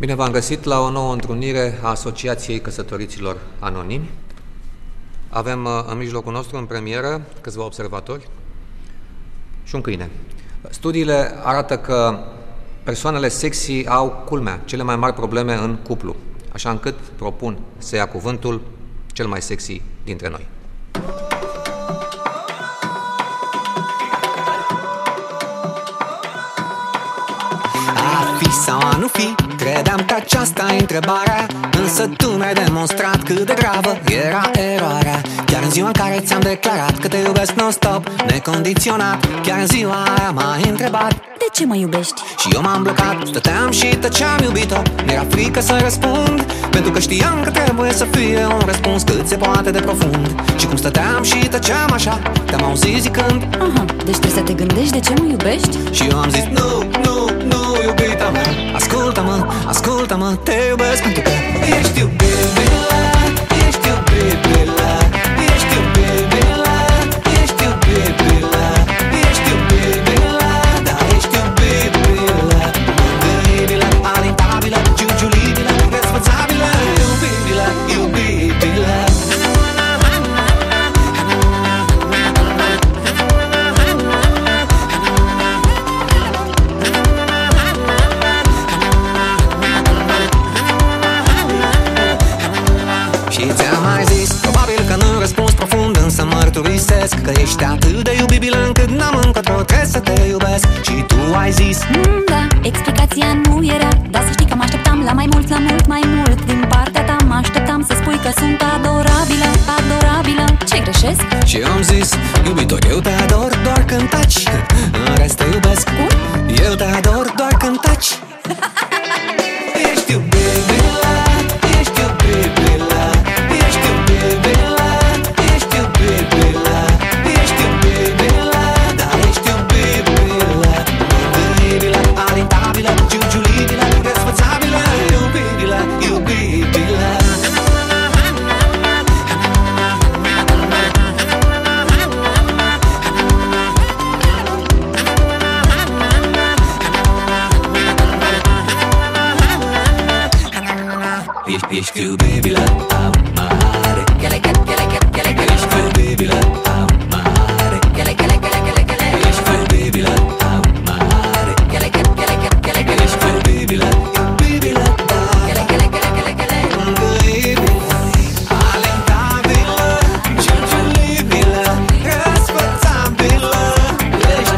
Bine v-am găsit la o nouă întrunire a Asociației Căsătoriților Anonimi. Avem în mijlocul nostru, în premieră, câțiva observatori și un câine. Studiile arată că persoanele sexy au, culmea, cele mai mari probleme în cuplu, așa încât propun să ia cuvântul cel mai sexy dintre noi. A fi sau a nu fi? Credeam că aceasta e întrebarea, însă tu mi-ai demonstrat cât de gravă era eroarea. Chiar în ziua în care ți-am declarat că te iubesc non-stop, necondiționat, chiar în ziua aia m-ai întrebat: de ce mă iubești? Și eu m-am blocat, stăteam și tăceam, iubito. Mi-era frică să răspund, pentru că știam că trebuie să fie un răspuns cât se poate de profund. Și cum stăteam și tăceam așa, te-am auzit zicând: aha, deci trebuie să te gândești de ce mă iubești? Și eu am zis: nu, iubita mea, ascultă-mă, ascultă-mă, te iubesc pentru că ești iubibila, ești iubibila, ești iubibila, ești iubibila, ești iubibila, da, ești iubibila, mângâibila, alintabilă, giugiulibilă, răsfățabilă, iubibila, iubibila. Și ți-am mai zis, probabil că nu răspuns profund, însă mărturisesc că ești atât de iubibilă încât n-am încotro, trebuie să te iubesc. Și tu ai zis: da, explicația nu era, dar să știi că mă așteptam la mai mult, la mult mai mult. Din partea ta mă așteptam să spui că sunt adorabilă, adorabilă. Ce greșesc? Și eu am zis: iubitor, eu te ador doar când taci, în rest te iubesc. Cum? Eu te ador doar când taci. Ești iubibila, ești iubibila, ești iubibila, ești iubibila, ești iubibila, da, ești iubibila, mângâibila, alintabilă, giugiulibilă, răsfățabilă, iubibila, iubibila. Ești iubibila, amare. Ești iubibila, amare. Ești iubibila, amare. Ești iubibila, iubibila, da. Mângâibila, alintabilă, giugiulibilă, răsfățabilă. Ești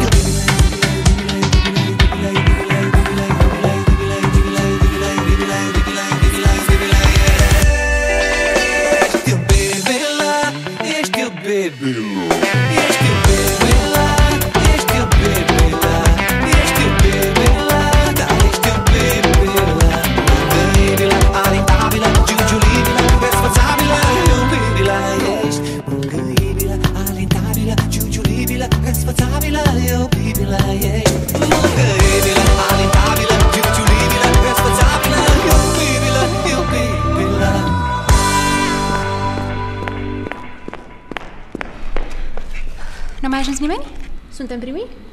N-a mai ajuns nimeni? Suntem primii?